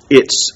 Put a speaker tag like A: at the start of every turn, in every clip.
A: It's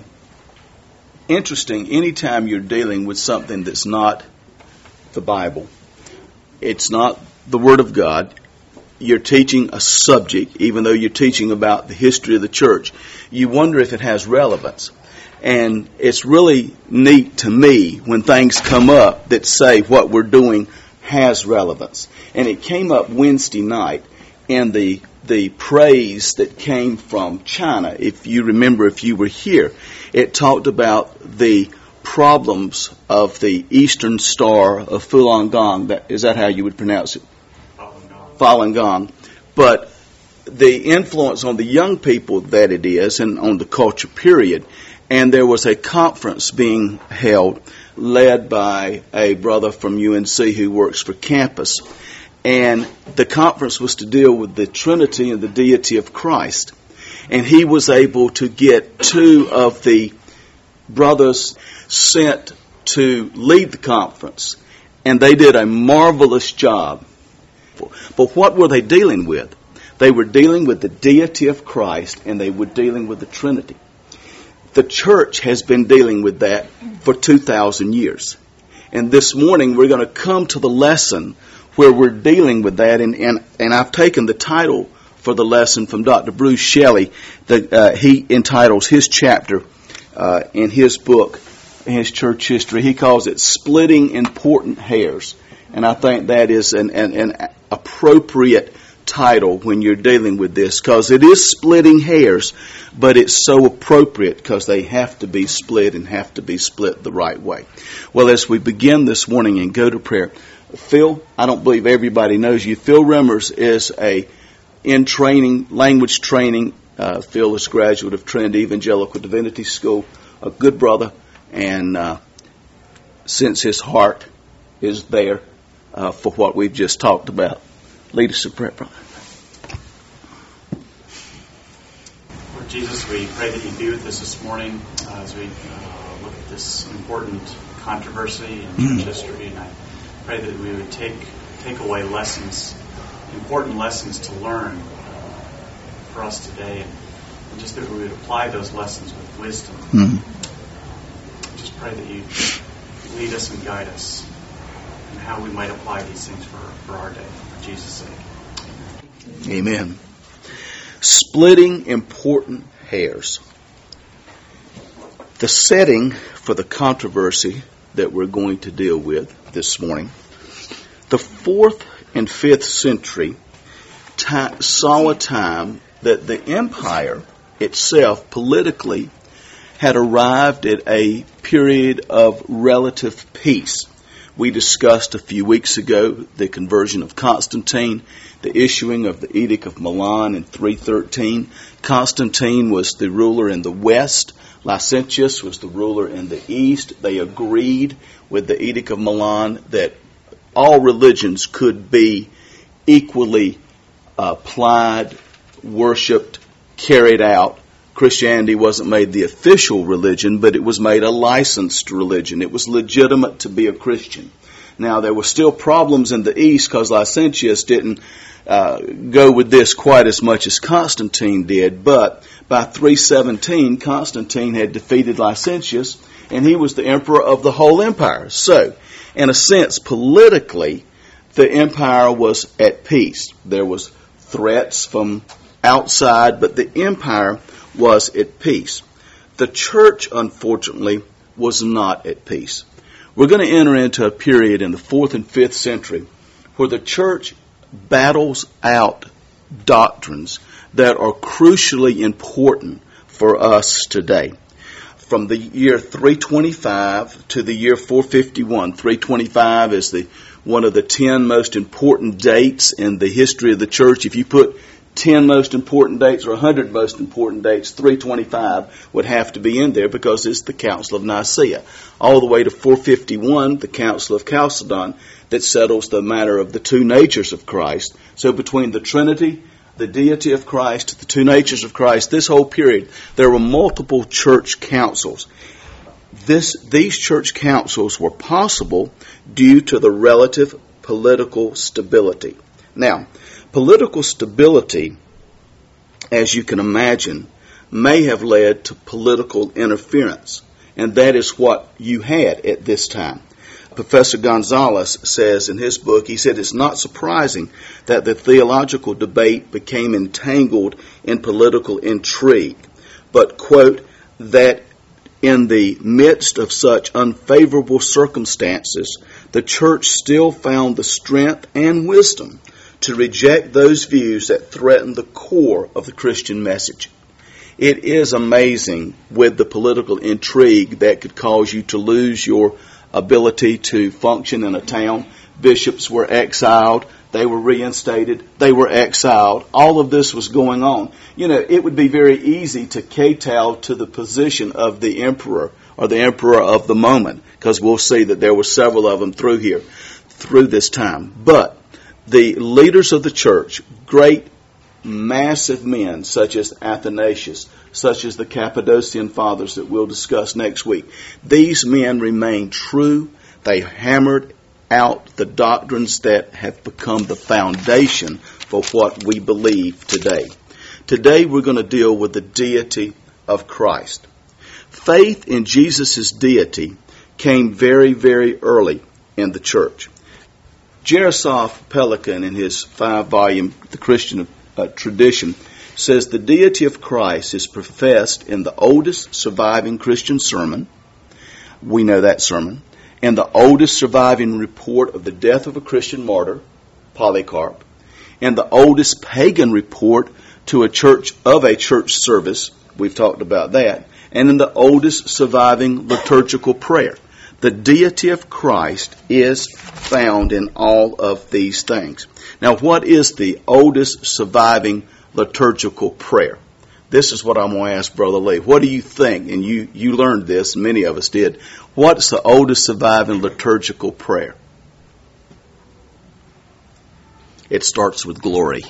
A: interesting anytime you're dealing with something that's not the Bible. It's not the Word of God. You're teaching a subject, even though you're teaching about the history of the church. You wonder if it has relevance. And it's really neat to me when things come up that say what we're doing has relevance. And it came up Wednesday night in the praise that came from China. If you remember, if you were here, it talked about the problems of the Eastern Star of Falun Gong. Is that how you would pronounce it? Falun Gong. But the influence on the young people that it is and on the culture period. And there was a conference being held led by a brother from UNC who works for campus. And the conference was to deal with the Trinity and the deity of Christ. And he was able to get two of the brothers sent to lead the conference. And they did a marvelous job. But what were they dealing with? They were dealing with the deity of Christ, and they were dealing with the Trinity. The church has been dealing with that for 2,000 years. And this morning we're going to come to the lesson where we're dealing with that. And I've taken the title for the lesson from Dr. Bruce Shelley. He entitles his chapter in his book, in his church history. He calls it Splitting Important Hairs. And I think that is an appropriate title when you're dealing with this, because it is splitting hairs, but it's so appropriate because they have to be split and have to be split the right way. Well, as we begin this morning and go to prayer, Phil, I don't believe everybody knows you. Phil Remmers is in training, language training. Phil is a graduate of Trinity Evangelical Divinity School, a good brother, and since his heart is there for what we've just talked about. Lead us in prayer, brother.
B: Lord Jesus, we pray that you be with us this morning as we look at this important controversy in church history. And I pray that we would take away lessons, important lessons to learn for us today, and just that we would apply those lessons with wisdom. Mm-hmm. Just pray that you lead us and guide us in how we might apply these things for our day. For Jesus' sake.
A: Amen. Splitting important hairs. The setting for the controversy that we're going to deal with this morning. The 4th and 5th century saw a time that the empire itself politically had arrived at a period of relative peace. We discussed a few weeks ago the conversion of Constantine, the issuing of the Edict of Milan in 313. Constantine was the ruler in the west. Licentius was the ruler in the east. They agreed with the Edict of Milan that all religions could be equally applied, worshipped, carried out. Christianity wasn't made the official religion, but it was made a licensed religion. It was legitimate to be a Christian. Now, there were still problems in the East because Licentius didn't go with this quite as much as Constantine did, but by 317, Constantine had defeated Licentius, and he was the emperor of the whole empire. So, in a sense, politically, the empire was at peace. There was threats from outside, but the empire was at peace. The church, unfortunately, was not at peace. We're going to enter into a period in the 4th and 5th century where the church battles out doctrines that are crucially important for us today. From the year 325 to the year 451, 325 is one of the 10 most important dates in the history of the church. If you put 10 most important dates or 100 most important dates, 325 would have to be in there because it's the Council of Nicaea. All the way to 451, the Council of Chalcedon, that settles the matter of the two natures of Christ. So between the Trinity, the deity of Christ, the two natures of Christ, this whole period, there were multiple church councils. These church councils were possible due to the relative political stability. Now, political stability, as you can imagine, may have led to political interference. And that is what you had at this time. Professor Gonzalez says in his book, he said, it's not surprising that the theological debate became entangled in political intrigue, but, quote, that in the midst of such unfavorable circumstances, the church still found the strength and wisdom to reject those views that threaten the core of the Christian message. It is amazing with the political intrigue that could cause you to lose your ability to function in a town. Bishops were exiled. They were reinstated. They were exiled. All of this was going on. You know, it would be very easy to kowtow to the position of the emperor or the emperor of the moment, because we'll see that there were several of them through this time. But the leaders of the church, great massive men such as Athanasius, such as the Cappadocian Fathers that we'll discuss next week, these men remained true. They hammered out the doctrines that have become the foundation for what we believe today. Today we're going to deal with the deity of Christ. Faith in Jesus' deity came very, very early in the church. Jaroslav Pelikan, in his 5-volume The Christian Tradition, says the deity of Christ is professed in the oldest surviving Christian sermon. We know that sermon. And the oldest surviving report of the death of a Christian martyr, Polycarp. And the oldest pagan report to a church service. We've talked about that. And in the oldest surviving liturgical prayer. The deity of Christ is found in all of these things. Now, what is the oldest surviving liturgical prayer? This is what I'm going to ask Brother Lee. What do you think? And you learned this, many of us did. What's the oldest surviving liturgical prayer? It starts with glory.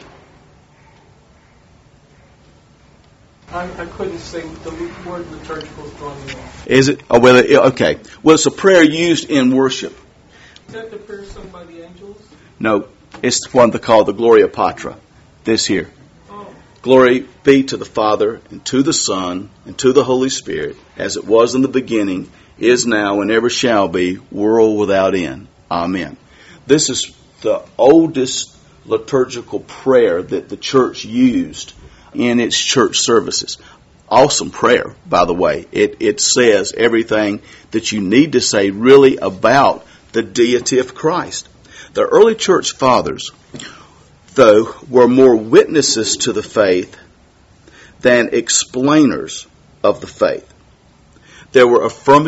C: I couldn't sing. The word liturgical is throwing me off.
A: Is it? Oh, well, okay. Well, it's a prayer used in worship.
C: Is that the prayer sung by the angels?
A: No, it's one they call the Gloria Patri. This here.
C: Oh.
A: Glory be to the Father, and to the Son, and to the Holy Spirit, as it was in the beginning, is now, and ever shall be, world without end. Amen. This is the oldest liturgical prayer that the church used in its church services. Awesome prayer, by the way. It says everything that you need to say really about the deity of Christ. The early church fathers, though, were more witnesses to the faith than explainers of the faith. There were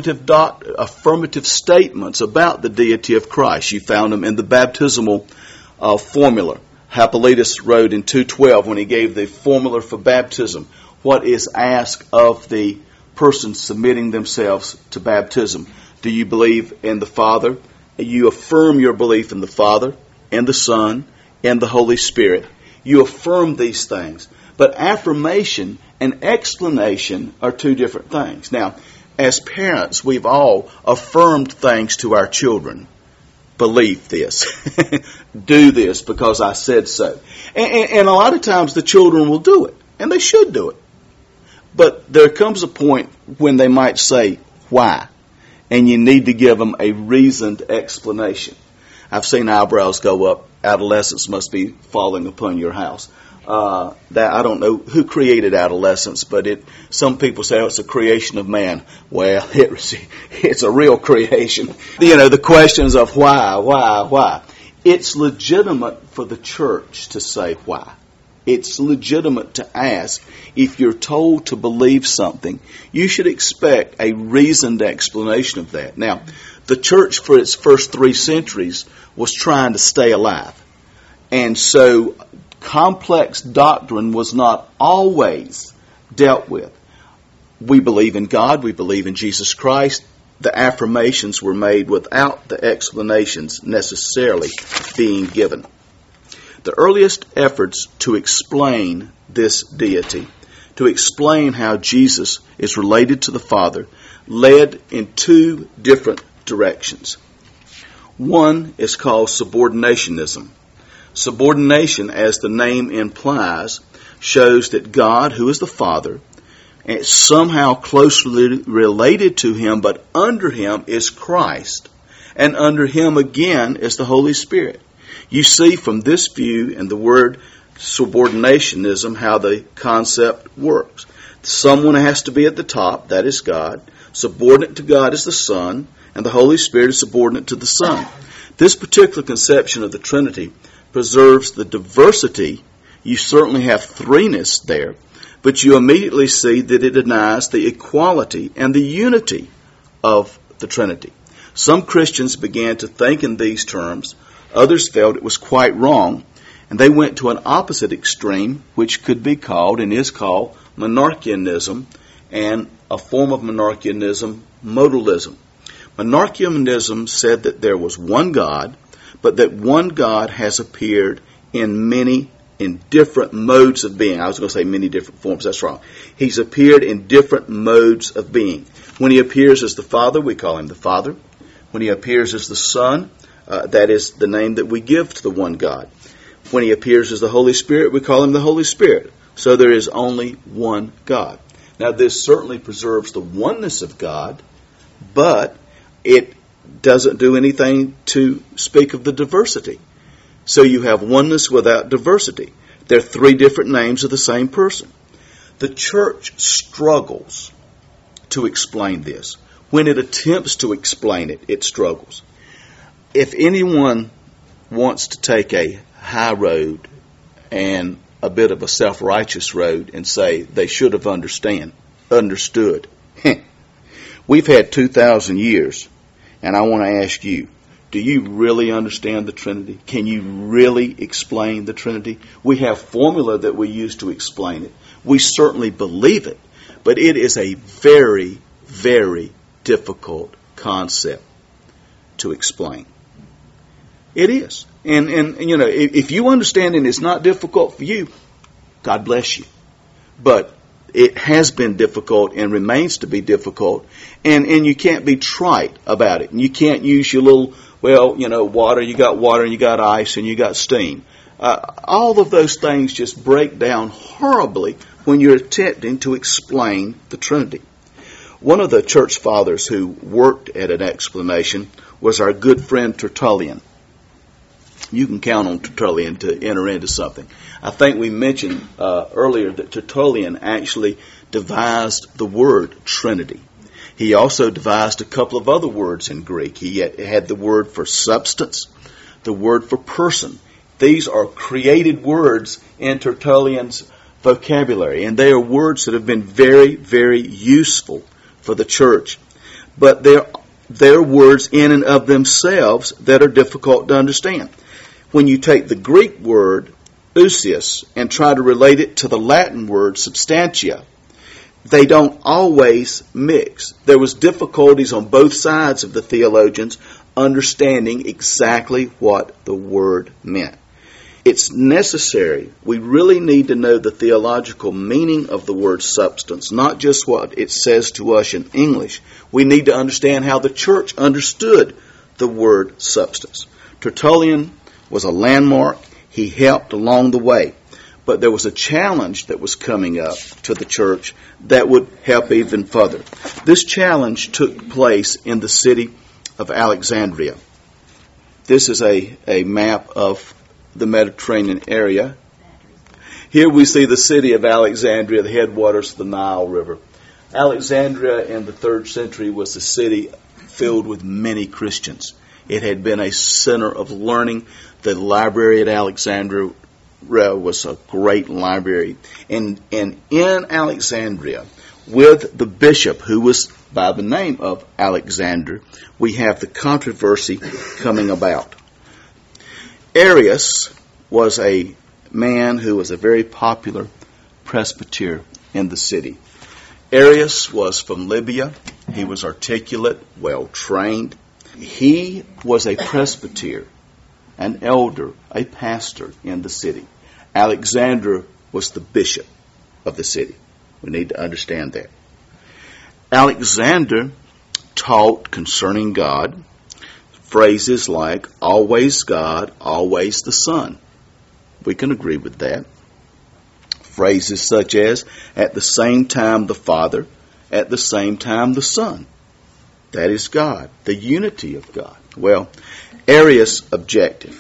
A: affirmative statements about the deity of Christ. You found them in the baptismal formula. Hippolytus wrote in 2:12 when he gave the formula for baptism, what is asked of the person submitting themselves to baptism. Do you believe in the Father? You affirm your belief in the Father, and the Son, and the Holy Spirit. You affirm these things. But affirmation and explanation are two different things. Now, as parents, we've all affirmed things to our children. Believe this. Do this because I said so. And a lot of times the children will do it. And they should do it. But there comes a point when they might say, why? And you need to give them a reasoned explanation. I've seen eyebrows go up. Adolescence must be falling upon your house. That I don't know who created adolescence, but some people say it's a creation of man. Well, it's a real creation. You know, the questions of why. It's legitimate for the church to say why. It's legitimate to ask. If you're told to believe something, you should expect a reasoned explanation of that. Now, the church for its first 3 centuries was trying to stay alive. And so complex doctrine was not always dealt with. We believe in God. We believe in Jesus Christ. The affirmations were made without the explanations necessarily being given. The earliest efforts to explain this deity, to explain how Jesus is related to the Father, led in 2 different directions. One is called subordinationism. Subordination, as the name implies, shows that God, who is the Father, and it's somehow closely related to him, but under him is Christ. And under him again is the Holy Spirit. You see from this view in the word subordinationism how the concept works. Someone has to be at the top, that is God. Subordinate to God is the Son, and the Holy Spirit is subordinate to the Son. This particular conception of the Trinity preserves the diversity. You certainly have threeness there, but you immediately see that it denies the equality and the unity of the Trinity. Some Christians began to think in these terms. Others felt it was quite wrong, and they went to an opposite extreme, which could be called and is called monarchianism, and a form of monarchianism, modalism. Monarchianism said that there was one God, but that one God has appeared in different modes of being. I was going to say many different forms. That's wrong. He's appeared in different modes of being. When he appears as the Father, we call him the Father. When he appears as the Son, that is the name that we give to the one God. When he appears as the Holy Spirit, we call him the Holy Spirit. So there is only one God. Now this certainly preserves the oneness of God, but it doesn't do anything to speak of the diversity. So you have oneness without diversity. There are three different names of the same person. The church struggles to explain this. When it attempts to explain it, it struggles. If anyone wants to take a high road and a bit of a self-righteous road and say they should have understood, we've had 2,000 years, and I want to ask you, do you really understand the Trinity? Can you really explain the Trinity? We have formula that we use to explain it. We certainly believe it, but it is a very, very difficult concept to explain. It is. And you know, if you understand and it's not difficult for you, God bless you. But it has been difficult and remains to be difficult, and you can't be trite about it. And you can't use your little, water, you got ice, and you got steam. All of those things just break down horribly when you're attempting to explain the Trinity. One of the church fathers who worked at an explanation was our good friend Tertullian. You can count on Tertullian to enter into something. I think we mentioned earlier that Tertullian actually devised the word Trinity. He also devised a couple of other words in Greek. He had the word for substance, the word for person. These are created words in Tertullian's vocabulary, and they are words that have been very, very useful for the church. But they're words in and of themselves that are difficult to understand. When you take the Greek word ousios and try to relate it to the Latin word substantia, they don't always mix. There was difficulties on both sides of the theologians understanding exactly what the word meant. It's necessary. We really need to know the theological meaning of the word substance, not just what it says to us in English. We need to understand how the church understood the word substance. Tertullian was a landmark. He helped along the way. But there was a challenge that was coming up to the church that would help even further. This challenge took place in the city of Alexandria. This is a map of the Mediterranean area. Here we see the city of Alexandria, the headwaters of the Nile River. Alexandria in the 3rd century was a city filled with many Christians. It had been a center of learning. The library at Alexandria was a great library. And in Alexandria, with the bishop who was by the name of Alexander, we have the controversy coming about. Arius was a man who was a very popular presbyter in the city. Arius was from Libya. He was articulate, well-trained. He was a presbyter, an elder, a pastor in the city. Alexander was the bishop of the city. We need to understand that. Alexander taught concerning God phrases like always God, always the Son. We can agree with that. Phrases such as, at the same time the Father, at the same time the Son. That is God, the unity of God. Well, Arius objected.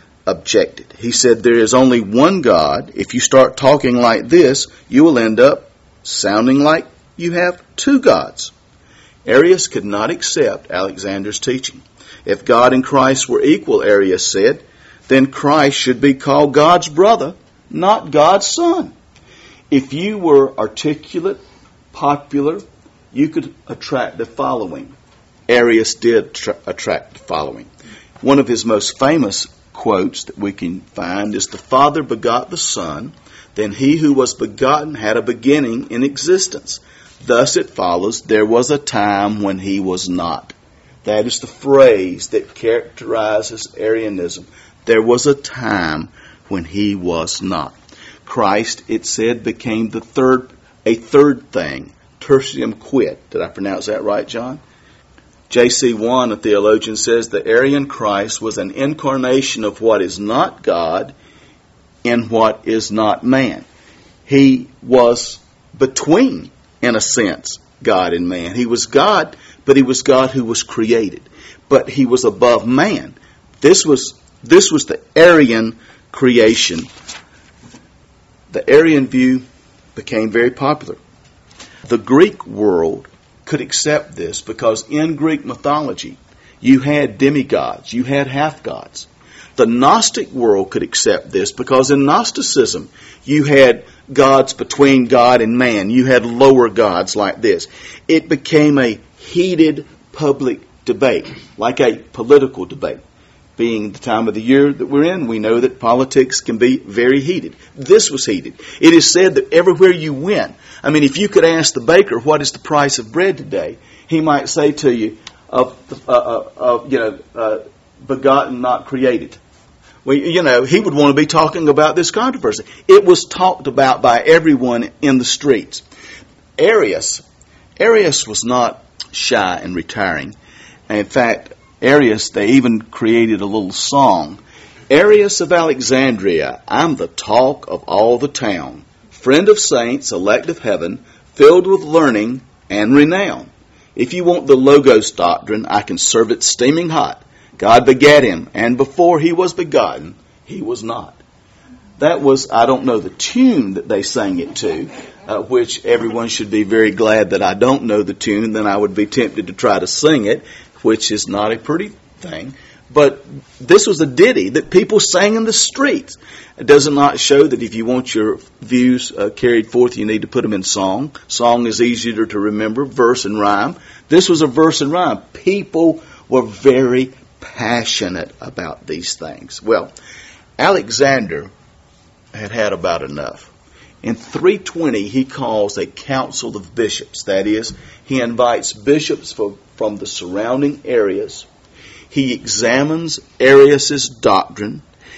A: He said there is only one God. If you start talking like this, you will end up sounding like you have two gods. Arius could not accept Alexander's teaching. If God and Christ were equal, Arius said, then Christ should be called God's brother, not God's son. If you were articulate, popular, you could attract the following. Arius did attract the following. One of his most famous quotes that we can find is, the Father begot the Son, then he who was begotten had a beginning in existence. Thus it follows, there was a time when he was not. That is the phrase that characterizes Arianism. There was a time when he was not. Christ, it said, became a third thing, tertium quid. Did I pronounce that right, John? J.C. Wan, a theologian, says the Arian Christ was an incarnation of what is not God in what is not man. He was between, in a sense, God and man. He was God, but he was God who was created. But he was above man. This was the Arian creation. The Arian view became very popular. The Greek world could accept this because in Greek mythology, you had demigods, you had half-gods. The Gnostic world could accept this because in Gnosticism, you had gods between God and man. You had lower gods like this. It became a heated public debate, like a political debate. Being the time of the year that we're in, we know that politics can be very heated. This was heated. It is said that everywhere you went, I mean, if you could ask the baker, what is the price of bread today? He might say to you, begotten, not created. Well, he would want to be talking about this controversy. It was talked about by everyone in the streets. Arius was not shy and retiring. And in fact, Arius, they even created a little song. Arius of Alexandria, I'm the talk of all the town. Friend of saints, elect of heaven, filled with learning and renown. If you want the Logos doctrine, I can serve it steaming hot. God begat him, and before he was begotten, he was not. That was, I don't know the tune that they sang it to, which everyone should be very glad that I don't know the tune, then I would be tempted to try to sing it, which is not a pretty thing. But this was a ditty that people sang in the streets. It does not show that if you want your views carried forth, you need to put them in song. Song is easier to remember, verse and rhyme. This was a verse and rhyme. People were very passionate about these things. Well, Alexander had about enough. In 320, he calls a council of bishops. That is, he invites bishops from the surrounding areas. He examines Arius' doctrine.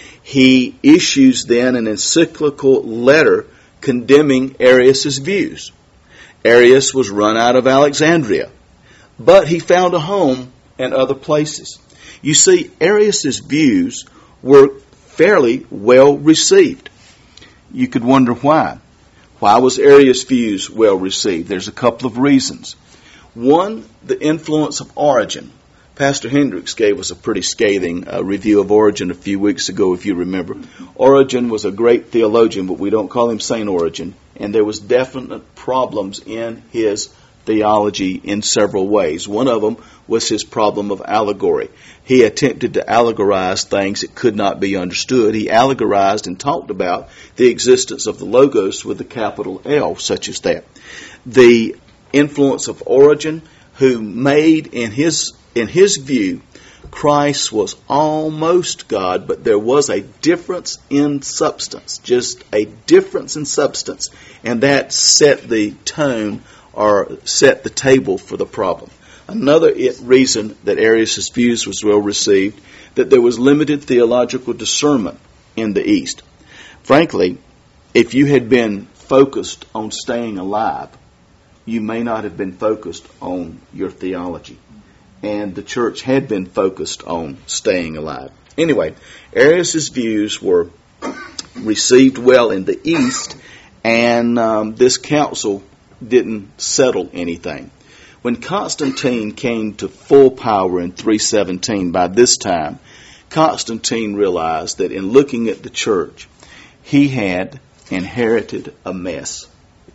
A: He issues then an encyclical letter condemning Arius' views. Arius was run out of Alexandria, but he found a home in other places. You see, Arius' views were fairly well received. You could wonder why. Why was Arius' views well received? There's a couple of reasons. One, the influence of Origen. Pastor Hendricks gave us a pretty scathing review of Origen a few weeks ago, if you remember. Origen was a great theologian, but we don't call him Saint Origen. And there was definite problems in his theology in several ways. One of them was his problem of allegory. He attempted to allegorize things that could not be understood. He allegorized and talked about the existence of the Logos with a capital L, such as that. The influence of Origen, who made in his view, Christ was almost God, but there was a difference in substance, just a difference in substance, and that set the tone or set the table for the problem. Another reason that Arius' views was well received, that there was limited theological discernment in the East. Frankly, if you had been focused on staying alive, you may not have been focused on your theology. And the church had been focused on staying alive. Anyway, Arius' views were received well in the East, and this council didn't settle anything. When Constantine came to full power in 317, by this time, Constantine realized that in looking at the church, he had inherited a mess.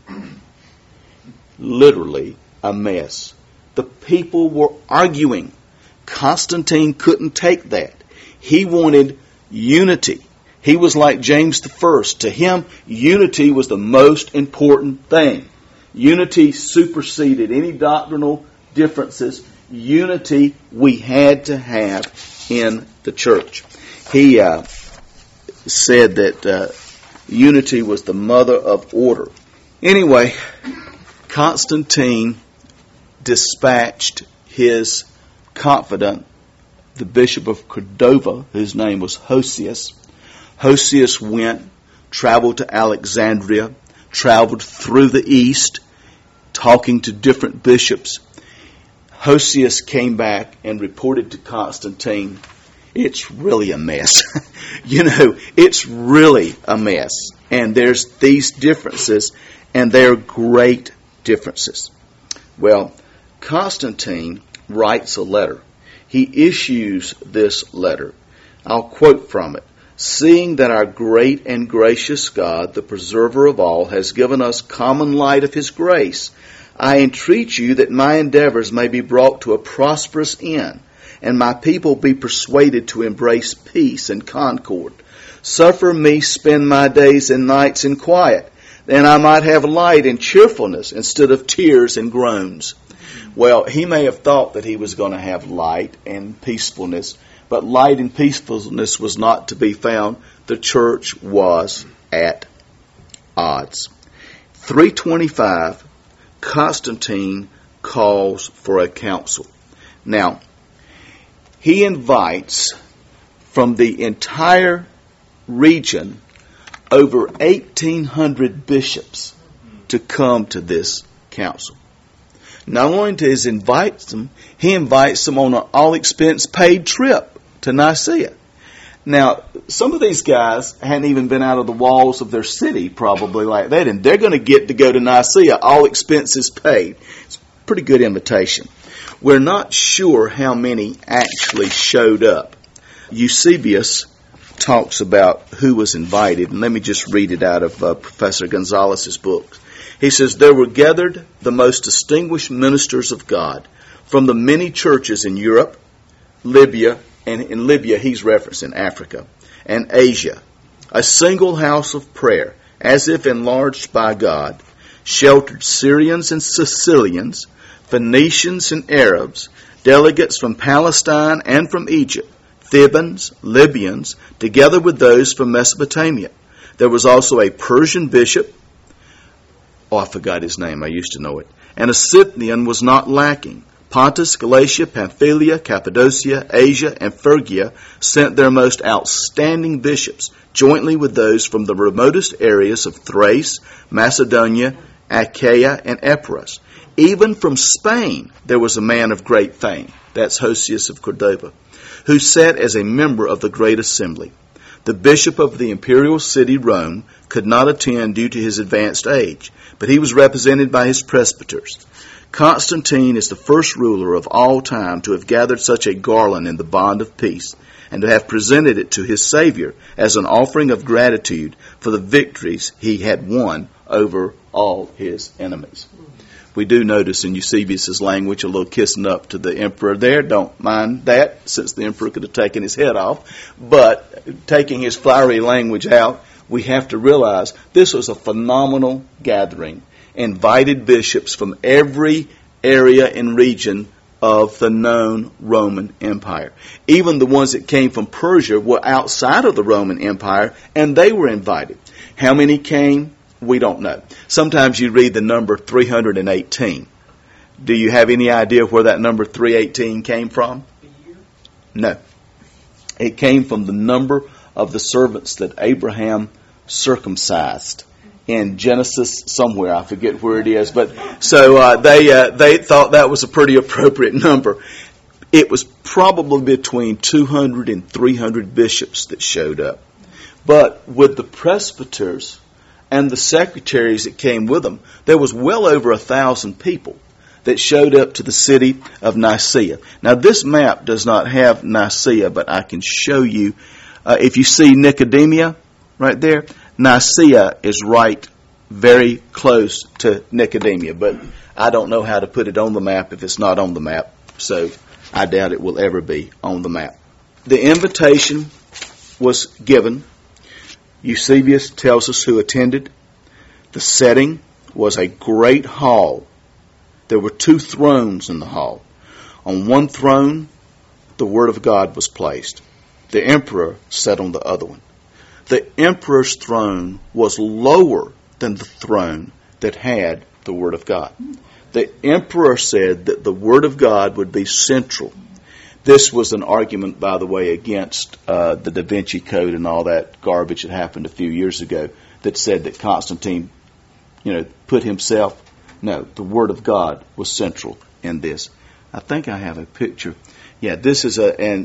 A: Literally a mess. The people were arguing. Constantine couldn't take that. He wanted unity. He was like James I. To him, unity was the most important thing. Unity superseded any doctrinal differences. Unity we had to have in the church. He said that unity was the mother of order. Anyway, Constantine dispatched his confidant, the Bishop of Cordova, whose name was Hosius. Hosius went, traveled to Alexandria, traveled through the east, talking to different bishops. Hosius came back and reported to Constantine, it's really a mess. It's really a mess. And there's these differences, and they're great differences. Well, Constantine writes a letter. He issues this letter. I'll quote from it. Seeing that our great and gracious God, the preserver of all, has given us common light of his grace, I entreat you that my endeavors may be brought to a prosperous end, and my people be persuaded to embrace peace and concord. Suffer me spend my days and nights in quiet, then I might have light and cheerfulness instead of tears and groans. Well, he may have thought that he was going to have light and peacefulness, but light and peacefulness was not to be found. The church was at odds. 325, Constantine calls for a council. Now, he invites from the entire region over 1,800 bishops to come to this council. Not only does he invite them, he invites them on an all-expense paid trip to Nicaea. Now, some of these guys hadn't even been out of the walls of their city probably like that, and they're going to get to go to Nicaea, all expenses paid. It's a pretty good invitation. We're not sure how many actually showed up. Eusebius talks about who was invited, and let me just read it out of Professor Gonzalez's book. He says, there were gathered the most distinguished ministers of God from the many churches in Europe, Libya, and in Libya he's referencing Africa, and Asia, a single house of prayer, as if enlarged by God, sheltered Syrians and Sicilians, Phoenicians and Arabs, delegates from Palestine and from Egypt, Thebans, Libyans, together with those from Mesopotamia. There was also a Persian bishop, I forgot his name, I used to know it, and a Scythian was not lacking. Pontus, Galatia, Pamphylia, Cappadocia, Asia, and Phrygia sent their most outstanding bishops, jointly with those from the remotest areas of Thrace, Macedonia, Achaia, and Epirus. Even from Spain there was a man of great fame, that's Hosius of Cordova, who sat as a member of the great assembly. The bishop of the imperial city, Rome, could not attend due to his advanced age, but he was represented by his presbyters. Constantine is the first ruler of all time to have gathered such a garland in the bond of peace, and to have presented it to his Savior as an offering of gratitude for the victories he had won over all his enemies. We do notice in Eusebius' language a little kissing up to the emperor there. Don't mind that, since the emperor could have taken his head off. But taking his flowery language out, we have to realize this was a phenomenal gathering. Invited bishops from every area and region of the known Roman Empire. Even the ones that came from Persia were outside of the Roman Empire, and they were invited. How many came? We don't know. Sometimes you read the number 318. Do you have any idea where that number 318 came from? No. It came from the number of the servants that Abraham circumcised in Genesis somewhere. I forget where it is. But so they thought that was a pretty appropriate number. It was probably between 200 and 300 bishops that showed up. But with the presbyters and the secretaries that came with them, there was well over 1,000 people that showed up to the city of Nicaea. Now, this map does not have Nicaea, but I can show you. If you see Nicomedia right there, Nicaea is right very close to Nicomedia, but I don't know how to put it on the map if it's not on the map, so I doubt it will ever be on the map. The invitation was given. Eusebius tells us who attended. The setting was a great hall. There were 2 thrones in the hall. On one throne, the Word of God was placed. The emperor sat on the other one. The emperor's throne was lower than the throne that had the Word of God. The emperor said that the Word of God would be central. This was an argument, by the way, against the Da Vinci Code and all that garbage that happened a few years ago that said that Constantine, put himself. No, the Word of God was central in this. I think I have a picture. Yeah, this is an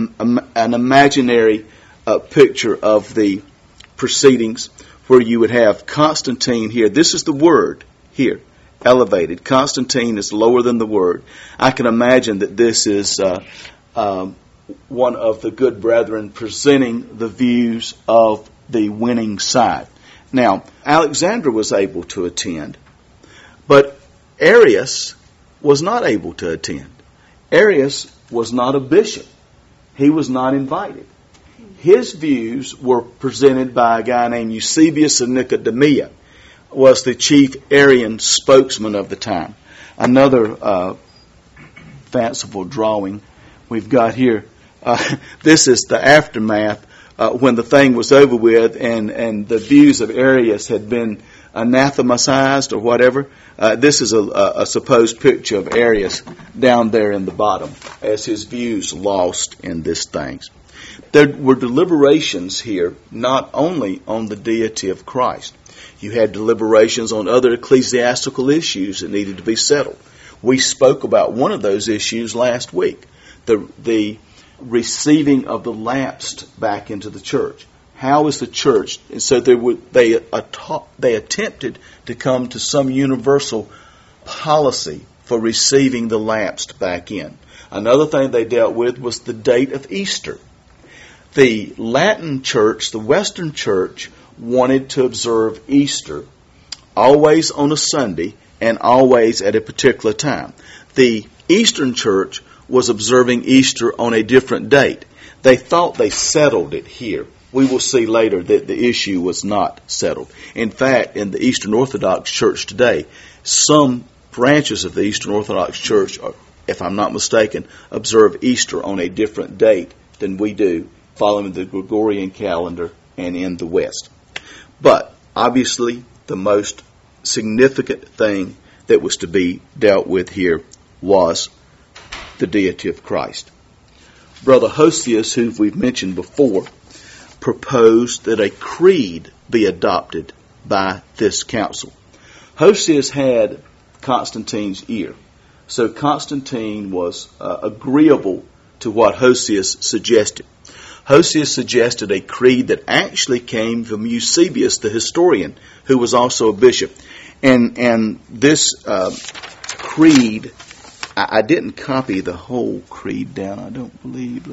A: imaginary picture of the proceedings where you would have Constantine here. This is the Word here, elevated. Constantine is lower than the Word. I can imagine that this is one of the good brethren presenting the views of the winning side. Now, Alexander was able to attend, but Arius was not able to attend. Arius was not a bishop. He was not invited. His views were presented by a guy named Eusebius of Nicomedia, was the chief Arian spokesman of the time. Another fanciful drawing we've got here. This is the aftermath when the thing was over with and the views of Arius had been anathematized or whatever. This is a supposed picture of Arius down there in the bottom as his views lost in this things. There were deliberations here not only on the deity of Christ. You had deliberations on other ecclesiastical issues that needed to be settled. We spoke about one of those issues last week, the receiving of the lapsed back into the church. How is the church? And so they attempted to come to some universal policy for receiving the lapsed back in. Another thing they dealt with was the date of Easter. The Latin church, the Western church, wanted to observe Easter always on a Sunday and always at a particular time. The Eastern church was observing Easter on a different date. They thought they settled it here. We will see later that the issue was not settled. In fact, in the Eastern Orthodox Church today, some branches of the Eastern Orthodox Church, if I'm not mistaken, observe Easter on a different date than we do, following the Gregorian calendar and in the West. But obviously, the most significant thing that was to be dealt with here was the deity of Christ. Brother Hosius, who we've mentioned before, proposed that a creed be adopted by this council. Hosius had Constantine's ear, so Constantine was agreeable to what Hosius suggested. Hosius suggested a creed that actually came from Eusebius, the historian, who was also a bishop. And this creed, I didn't copy the whole creed down, I don't believe.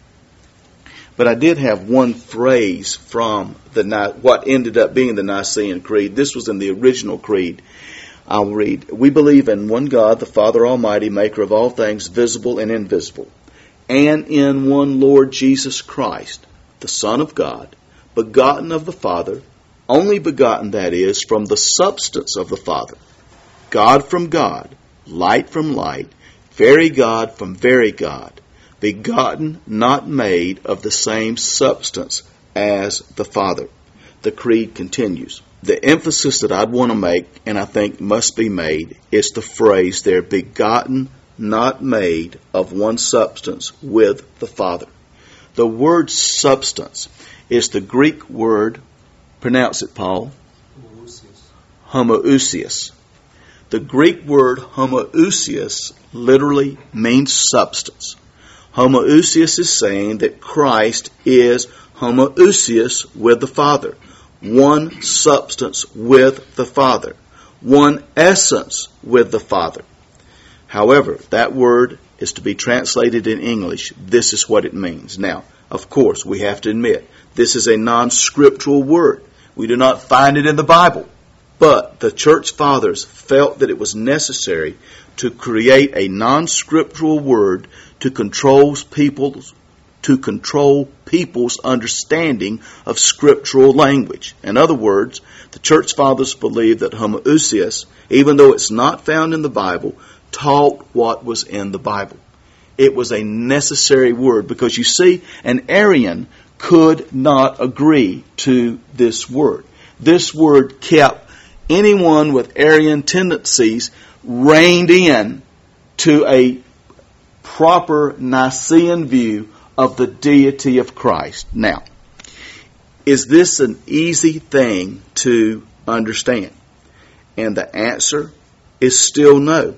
A: But I did have one phrase from what ended up being the Nicene Creed. This was in the original creed. I'll read. We believe in one God, the Father Almighty, maker of all things visible and invisible, and in one Lord Jesus Christ, the Son of God, begotten of the Father, only begotten, that is, from the substance of the Father, God from God, light from light, very God from very God, begotten, not made, of the same substance as the Father. The creed continues. The emphasis that I'd want to make, and I think must be made, is the phrase there, begotten, not made, of one substance with the Father. The word substance is the Greek word, pronounce it, Paul. Homoousios. The Greek word homoousios literally means substance. Homoousios is saying that Christ is homoousios with the Father, one substance with the Father, one essence with the Father. However, that word is to be translated in English. This is what it means. Now, of course, we have to admit, this is a non-scriptural word. We do not find it in the Bible. But the church fathers felt that it was necessary to create a non-scriptural word to control people's understanding of scriptural language. In other words, the church fathers believed that homoousios, even though it's not found in the Bible, taught what was in the Bible. It was a necessary word because, you see, an Arian could not agree to this word. This word kept anyone with Arian tendencies reined in to a proper Nicene view of the deity of Christ. Now, is this an easy thing to understand? And the answer is still no.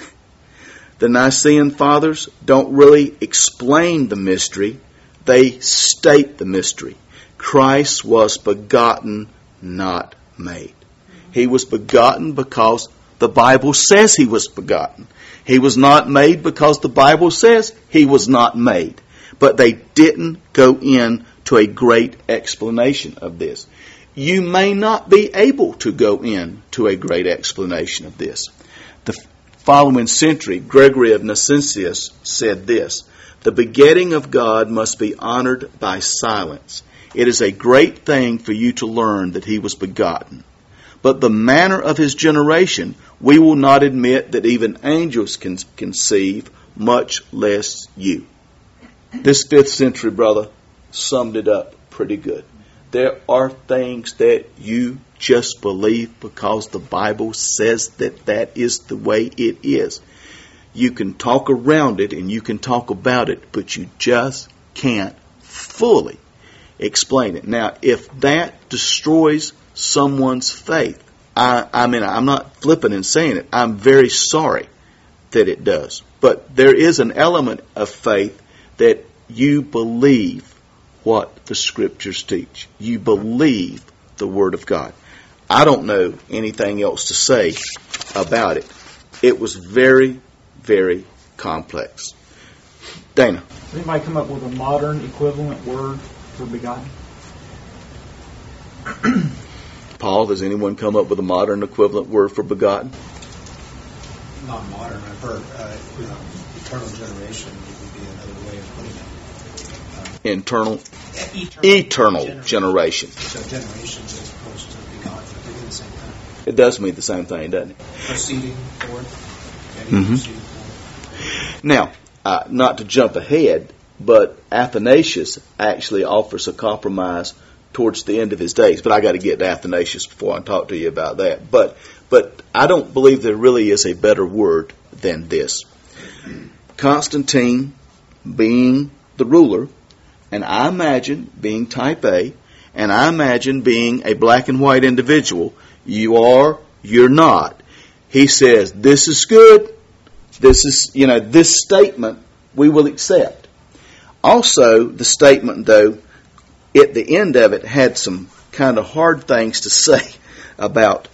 A: The Nicene Fathers don't really explain the mystery. They state the mystery. Christ was begotten, not made. He was begotten because the Bible says He was begotten. He was not made because the Bible says He was not made. But they didn't go into a great explanation of this. You may not be able to go into a great explanation of this. The following century, Gregory of Nazianzus said this: "The begetting of God must be honored by silence. It is a great thing for you to learn that He was begotten. But the manner of His generation we will not admit that even angels can conceive, much less you." This 5th century brother summed it up pretty good. There are things that you just believe because the Bible says that that is the way it is. You can talk around it and you can talk about it, but you just can't fully explain it. Now, if that destroys someone's faith, I mean, I'm not flipping and saying it. I'm very sorry that it does. But there is an element of faith that you believe what the Scriptures teach. You believe the Word of God. I don't know anything else to say about it. It was very, very complex. Dana.
D: Does anybody come up with a modern equivalent word for begotten?
A: Paul, does anyone come up with a modern equivalent word for begotten?
E: Not modern. I've heard eternal generation would be another way of putting it.
A: Eternal generation.
E: So generations as opposed to begotten, they do the same thing.
A: It does mean the same thing, doesn't it?
E: Proceeding forth. Proceeding forth.
A: Now, not to jump ahead, but Athanasius actually offers a compromise towards the end of his days. But I got to get to Athanasius before I talk to you about that. But I don't believe there really is a better word than this. Constantine being the ruler, and I imagine being type A, and I imagine being a black and white individual, you are, you're not. He says, this is good, this is, this statement we will accept. Also, the statement, though, at the end of it had some kind of hard things to say about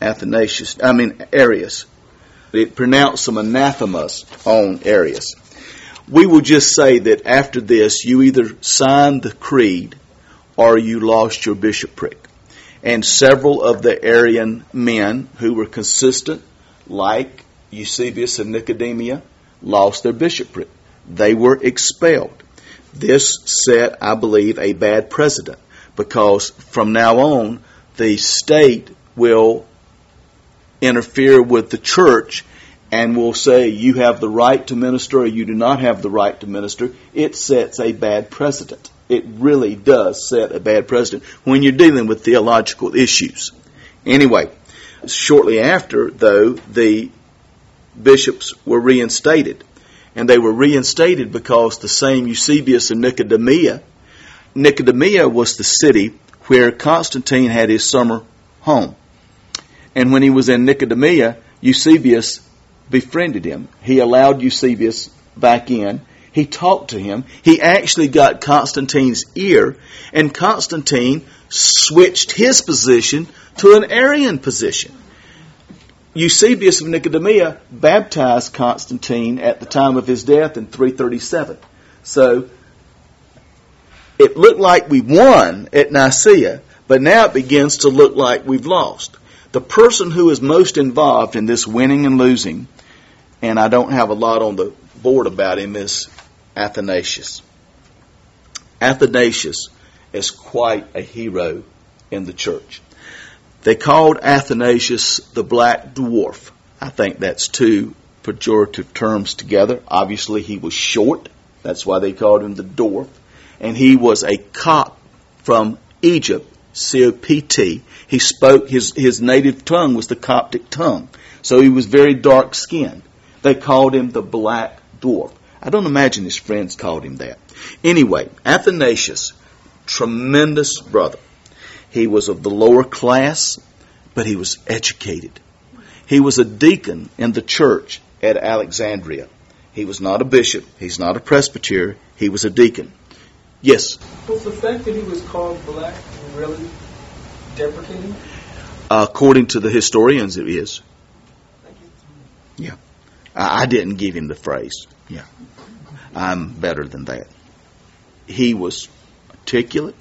A: Arius. It pronounced some anathemas on Arius. We will just say that after this, you either signed the creed or you lost your bishopric. And several of the Arian men who were consistent, like Eusebius of Nicomedia, lost their bishopric. They were expelled. This set, I believe, a bad precedent, because from now on, the state will interfere with the church and will say you have the right to minister or you do not have the right to minister. It sets a bad precedent. It really does set a bad precedent when you're dealing with theological issues. Anyway, shortly after, though, the bishops were reinstated. And they were reinstated because the same Eusebius of Nicomedia was the city where Constantine had his summer home. And when he was in Nicomedia, Eusebius befriended him. He allowed Eusebius back in. He talked to him. He actually got Constantine's ear, and Constantine switched his position to an Arian position. Eusebius of Nicomedia baptized Constantine at the time of his death in 337. So it looked like we won at Nicaea, but now it begins to look like we've lost. The person who is most involved in this winning and losing, and I don't have a lot on the board about him, is Athanasius. Athanasius is quite a hero in the church. They called Athanasius the Black Dwarf. I think that's two pejorative terms together. Obviously, he was short. That's why they called him the dwarf. And he was a Copt from Egypt, C-O-P-T. He spoke, his native tongue was the Coptic tongue. So he was very dark-skinned. They called him the Black Dwarf. I don't imagine his friends called him that. Anyway, Athanasius, tremendous brother. He was of the lower class, but he was educated. He was a deacon in the church at Alexandria. He was not a bishop. He's not a presbyter. He was a deacon. Yes?
C: Was the fact that he was called black really deprecating?
A: According to the historians, it is.
C: Thank you.
A: Yeah. I didn't give him the phrase. Yeah. I'm better than that. He was articulate.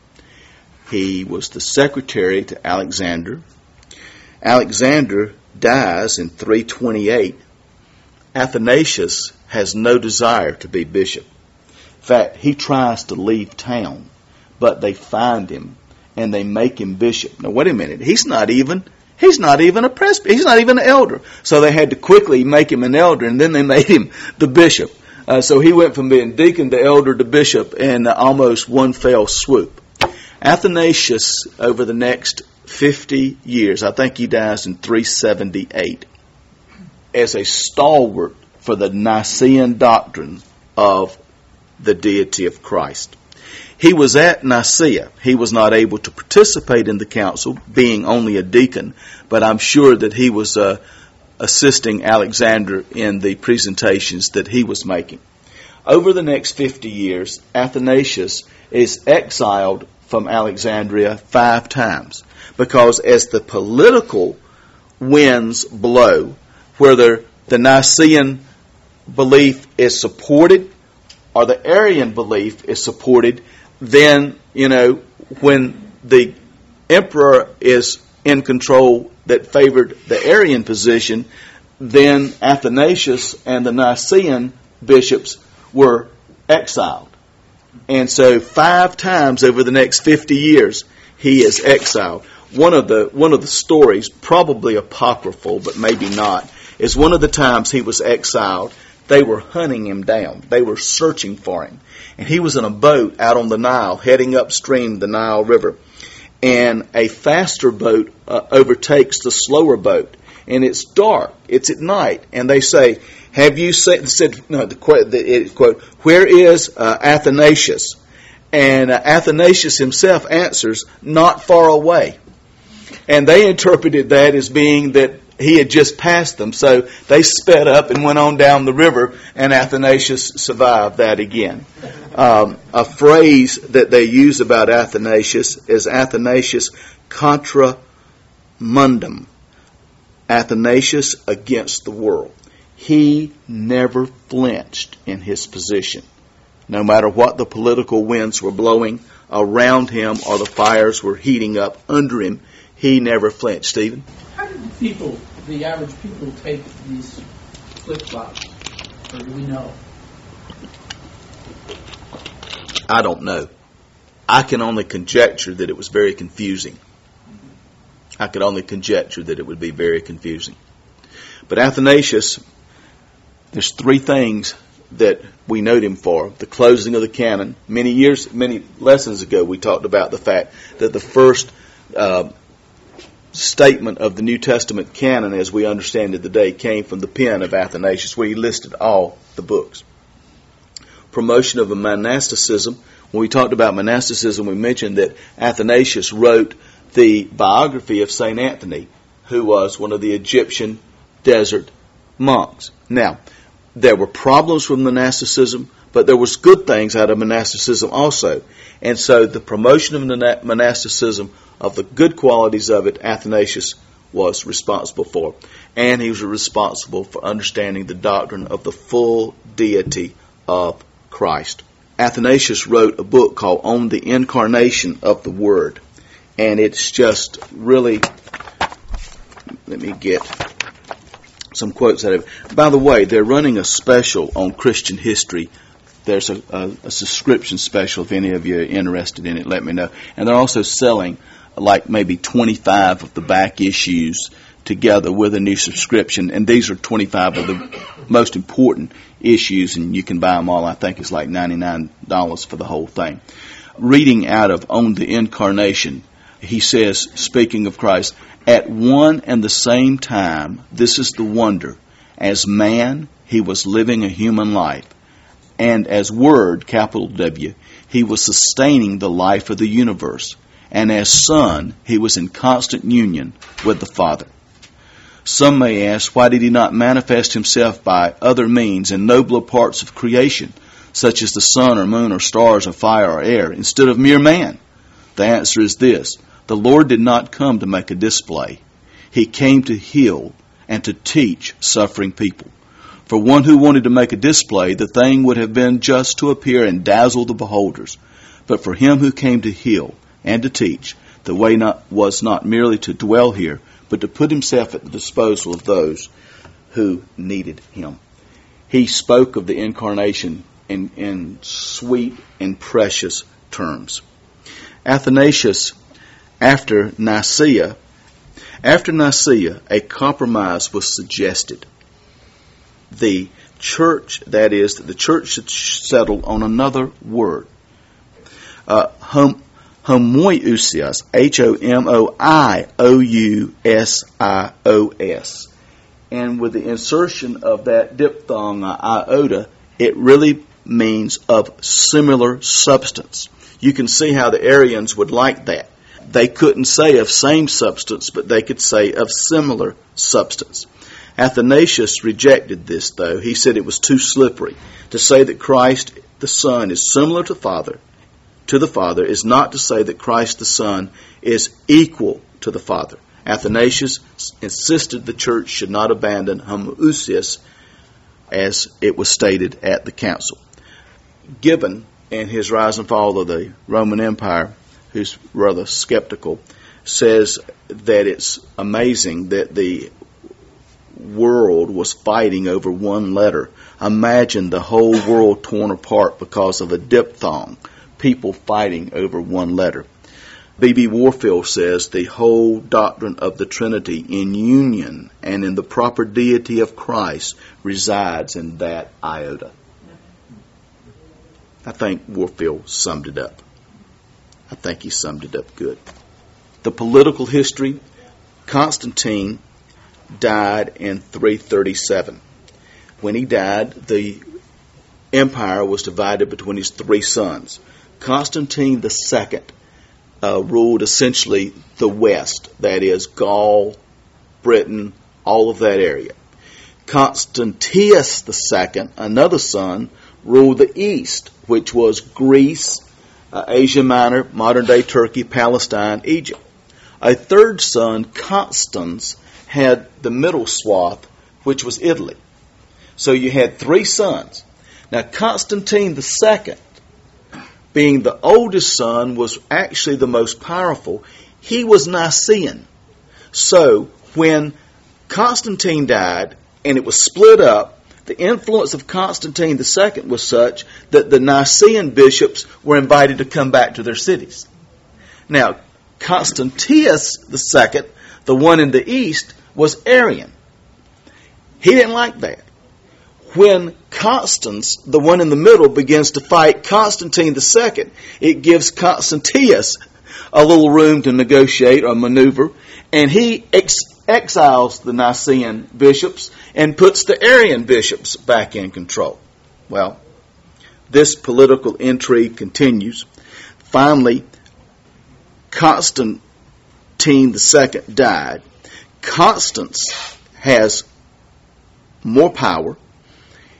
A: He was the secretary to Alexander. Alexander dies in 328. Athanasius has no desire to be bishop. In fact, he tries to leave town, but they find him and they make him bishop. Now, wait a minute. He's not even a presbyter. He's not even an elder. So they had to quickly make him an elder, and then they made him the bishop. So he went from being deacon to elder to bishop in almost one fell swoop. Athanasius, over the next 50 years, I think he dies in 378, as a stalwart for the Nicene doctrine of the deity of Christ. He was at Nicaea. He was not able to participate in the council, being only a deacon, but I'm sure that he was assisting Alexander in the presentations that he was making. Over the next 50 years, Athanasius is exiled from Alexandria 5 times, because as the political winds blow, whether the Nicene belief is supported or the Arian belief is supported, then, when the emperor is in control that favored the Arian position, then Athanasius and the Nicene bishops were exiled. And so 5 times over the next 50 years, he is exiled. One of the stories, probably apocryphal, but maybe not, is one of the times he was exiled, they were hunting him down. They were searching for him. And he was in a boat out on the Nile, heading upstream the Nile River. And a faster boat overtakes the slower boat. And it's dark. It's at night. And they say, have you quote, where is Athanasius? And Athanasius himself answers, not far away. And they interpreted that as being that he had just passed them. So they sped up and went on down the river, and Athanasius survived that again. A phrase that they use about Athanasius is Athanasius contra mundum. Athanasius against the world. He never flinched in his position. No matter what the political winds were blowing around him or the fires were heating up under him, he never flinched. Stephen?
F: How did the average people take these flip-flops? Or do we know?
A: I don't know. I can only conjecture that it was very confusing. I could only conjecture that it would be very confusing. But Athanasius, there's 3 things that we note him for. The closing of the canon. Many lessons ago, we talked about the fact that the first statement of the New Testament canon, as we understand it today, came from the pen of Athanasius, where he listed all the books. Promotion of a monasticism. When we talked about monasticism, we mentioned that Athanasius wrote the biography of St. Anthony, who was one of the Egyptian desert monks. Now, There were problems with monasticism, but there was good things out of monasticism also. And so the promotion of monasticism, of the good qualities of it, Athanasius was responsible for. And he was responsible for understanding the doctrine of the full deity of Christ. Athanasius wrote a book called On the Incarnation of the Word. And it's just really, let me get some quotes out of it. By the way, they're running a special on Christian history. There's a subscription special. If any of you are interested in it, let me know. And they're also selling like maybe 25 of the back issues together with a new subscription. And these are 25 of the most important issues, and you can buy them all. I think it's like $99 for the whole thing. Reading out of On the Incarnation, he says, speaking of Christ, at one and the same time, this is the wonder, as man, he was living a human life, and as Word, capital W, he was sustaining the life of the universe, and as Son, he was in constant union with the Father. Some may ask, why did he not manifest himself by other means in nobler parts of creation, such as the sun or moon or stars or fire or air, instead of mere man? The answer is this: the Lord did not come to make a display. He came to heal and to teach suffering people. For one who wanted to make a display, the thing would have been just to appear and dazzle the beholders. But for him who came to heal and to teach, the way was not merely to dwell here, but to put himself at the disposal of those who needed him. He spoke of the incarnation in sweet and precious terms. Athanasius, after Nicaea, a compromise was suggested. The church, that is, the church should settle on another word. Homoiousios, Homoiousios. And with the insertion of that diphthong iota, it really means of similar substance. You can see how the Arians would like that. They couldn't say of same substance, but they could say of similar substance. Athanasius rejected this, though. He said it was too slippery. To say that Christ the Son is similar to the Father is not to say that Christ the Son is equal to the Father. Athanasius insisted the church should not abandon homoousios as it was stated at the council. Gibbon, in his Rise and Fall of the Roman Empire, who's rather skeptical, says that it's amazing that the world was fighting over one letter. Imagine the whole world torn apart because of a diphthong. People fighting over one letter. B.B. Warfield says the whole doctrine of the Trinity in union and in the proper deity of Christ resides in that iota. I think Warfield summed it up. I think he summed it up good. The political history, Constantine died in 337. When he died, the empire was divided between his three sons. Constantine II ruled essentially the West, that is, Gaul, Britain, all of that area. Constantius II, another son, ruled the East, which was Greece, Asia Minor, modern-day Turkey, Palestine, Egypt. A third son, Constans, had the middle swath, which was Italy. So you had three sons. Now, Constantine II, being the oldest son, was actually the most powerful. He was Nicene. So when Constantine died and it was split up, the influence of Constantine II was such that the Nicene bishops were invited to come back to their cities. Now, Constantius II, the one in the east, was Arian. He didn't like that. When Constans, the one in the middle, begins to fight Constantine II, it gives Constantius a little room to negotiate or maneuver, and he exiles the Nicene bishops and puts the Arian bishops back in control. Well, this political intrigue continues. Finally, Constantine II died. Constans has more power.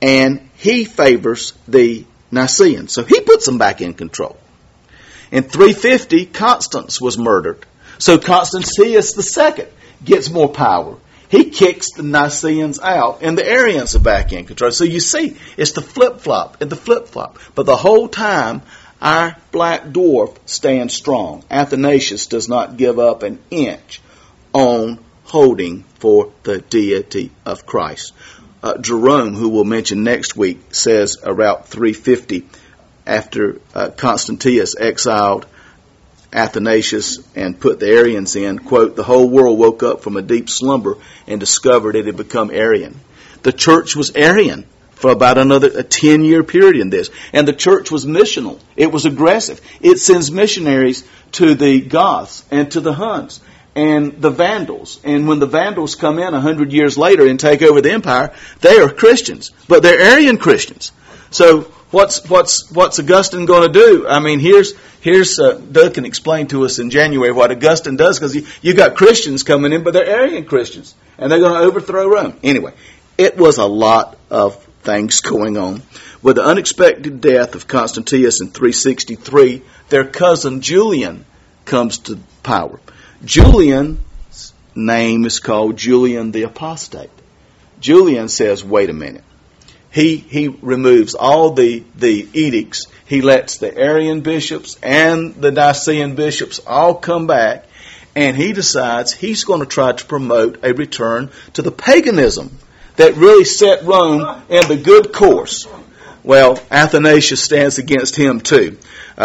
A: and he favors the Nicaeans. So he puts them back in control. In 350, Constance was murdered. So Constantius II gets more power. He kicks the Nicaeans out, and the Arians are back in control. So you see, it's the flip-flop and the flip-flop. But the whole time, our black dwarf stands strong. Athanasius does not give up an inch on holding for the deity of Christ. Jerome, who we'll mention next week, says around 350, after Constantius exiled Athanasius and put the Arians in, quote, the whole world woke up from a deep slumber and discovered it had become Arian. The church was Arian for about a 10-year period in this. And the church was missional. It was aggressive. It sends missionaries to the Goths and to the Huns and the Vandals. And when the Vandals come in 100 years later and take over the empire, they are Christians. But they're Arian Christians. So what's Augustine going to do? I mean, here's Doug can explain to us in January what Augustine does, because you got Christians coming in, but they're Arian Christians, and they're going to overthrow Rome. Anyway, it was a lot of things going on. With the unexpected death of Constantius in 363, their cousin Julian comes to power. Julian's name is called Julian the Apostate. Julian says, wait a minute. He removes all the edicts. He lets the Arian bishops and the Nicene bishops all come back, and he decides he's going to try to promote a return to the paganism that really set Rome in the good course. Well, Athanasius stands against him too.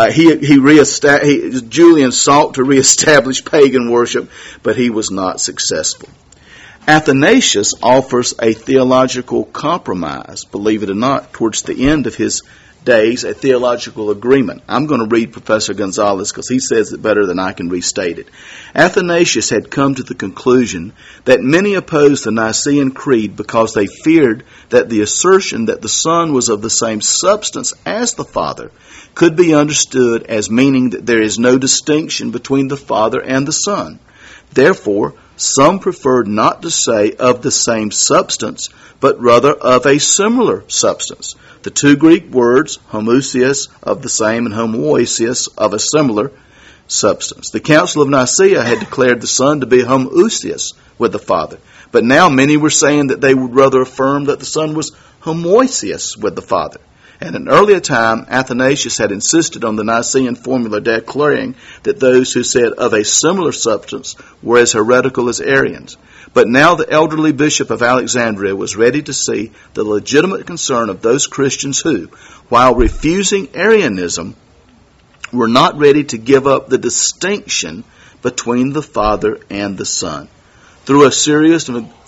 A: Julian sought to reestablish pagan worship, but he was not successful. Athanasius offers a theological compromise, believe it or not, towards the end of his days, a theological agreement. I'm going to read Professor Gonzalez because he says it better than I can restate it. Athanasius had come to the conclusion that many opposed the Nicene Creed because they feared that the assertion that the Son was of the same substance as the Father could be understood as meaning that there is no distinction between the Father and the Son. Therefore, some preferred not to say of the same substance, but rather of a similar substance. The two Greek words, homoousios, of the same, and homoousios, of a similar substance. The Council of Nicaea had declared the Son to be homoousios with the Father. But now many were saying that they would rather affirm that the Son was homoousios with the Father. At an earlier time, Athanasius had insisted on the Nicene formula, declaring that those who said of a similar substance were as heretical as Arians. But now the elderly bishop of Alexandria was ready to see the legitimate concern of those Christians who, while refusing Arianism, were not ready to give up the distinction between the Father and the Son. Through a series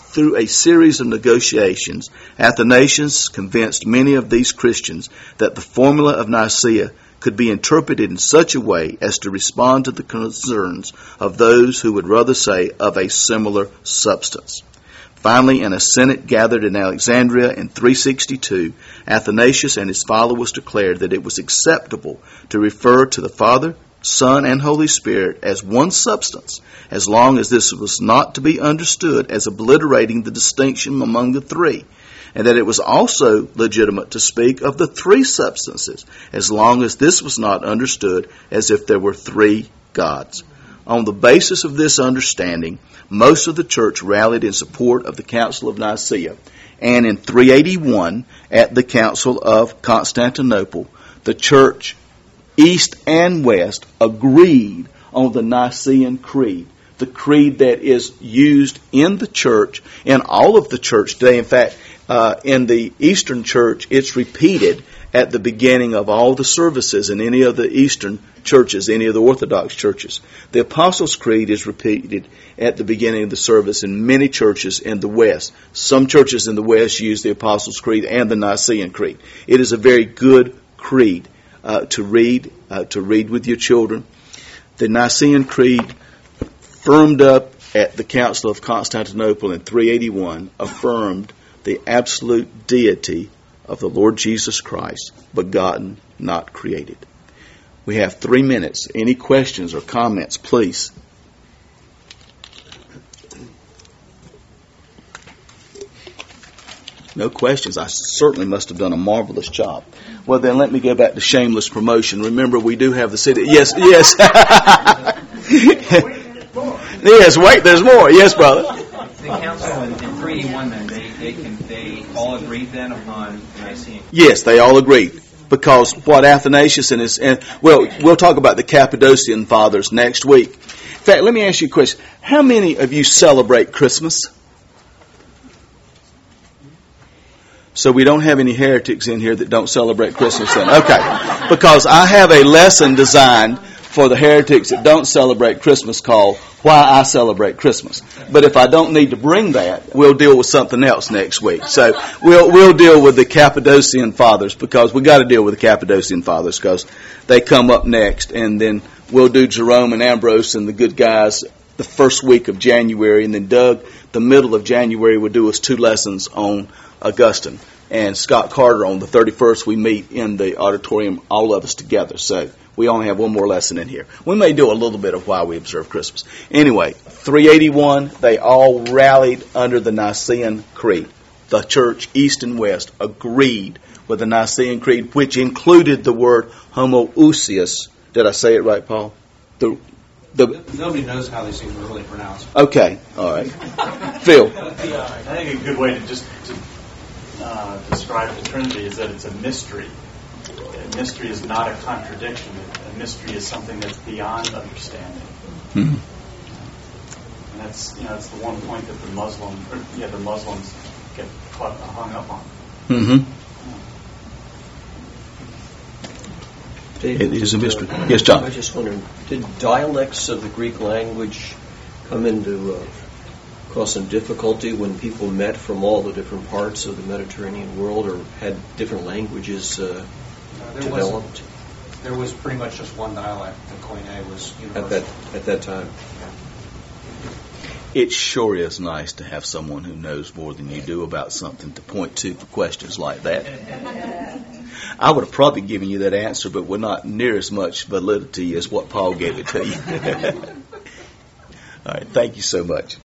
A: of negotiations, Athanasius convinced many of these Christians that the formula of Nicaea could be interpreted in such a way as to respond to the concerns of those who would rather say of a similar substance. Finally, in a synod gathered in Alexandria in 362, Athanasius and his followers declared that it was acceptable to refer to the Father, Son, and Holy Spirit as one substance, as long as this was not to be understood as obliterating the distinction among the three, and that it was also legitimate to speak of the three substances, as long as this was not understood as if there were three gods. On the basis of this understanding, most of the church rallied in support of the Council of Nicaea, and in 381, at the Council of Constantinople, the church, East and West, agreed on the Nicene Creed, the creed that is used in the church, in all of the church today. In fact, in the Eastern Church, it's repeated at the beginning of all the services in any of the Eastern churches, any of the Orthodox churches. The Apostles' Creed is repeated at the beginning of the service in many churches in the West. Some churches in the West use the Apostles' Creed and the Nicene Creed. It is a very good creed to read with your children. The Nicene Creed, firmed up at the Council of Constantinople in 381, affirmed the absolute deity of the Lord Jesus Christ, begotten, not created. We have 3 minutes. Any questions or comments, please? No questions. I certainly must have done a marvelous job. Well, then let me go back to shameless promotion. Remember, we do have the city. Yes. Yes, wait, there's more. Yes, brother.
G: The council in 381, then, they all agreed then upon Nicene?
A: Yes, they all agreed. Because what Athanasius we'll talk about the Cappadocian fathers next week. In fact, let me ask you a question. How many of you celebrate Christmas? So we don't have any heretics in here that don't celebrate Christmas then. Okay. Because I have a lesson designed for the heretics that don't celebrate Christmas called Why I Celebrate Christmas. But if I don't need to bring that, we'll deal with something else next week. So we'll deal with the Cappadocian fathers, because we got to deal with the Cappadocian fathers because they come up next, and then we'll do Jerome and Ambrose and the good guys the first week of January, and then Doug, the middle of January, will do us 2 lessons on Augustine. And Scott Carter on the 31st, we meet in the auditorium, all of us together. So we only have one more lesson in here. We may do a little bit of why we observe Christmas. Anyway, 381, they all rallied under the Nicene Creed. The church, east and west, agreed with the Nicene Creed, which included the word homoousios. Did I say it right, Paul?
E: Nobody knows how these things are really pronounced.
A: Okay, all right. Phil.
B: I think a good way to describe the Trinity is that it's a mystery. A mystery is not a contradiction. A mystery is something that's beyond understanding. Mm-hmm. And that's the one point that the Muslims get hung up on.
A: Mm-hmm.
H: David,
A: it is a mystery. Yes, John.
H: I just wondered, did dialects of the Greek language come into cause some difficulty when people met from all the different parts of the Mediterranean world, or had different languages developed?
E: There was pretty much just one dialect. The Koine was universal.
H: At that time.
A: It sure is nice to have someone who knows more than you do about something to point to for questions like that. I would have probably given you that answer, but with not near as much validity as what Paul gave it to you. All right, thank you so much.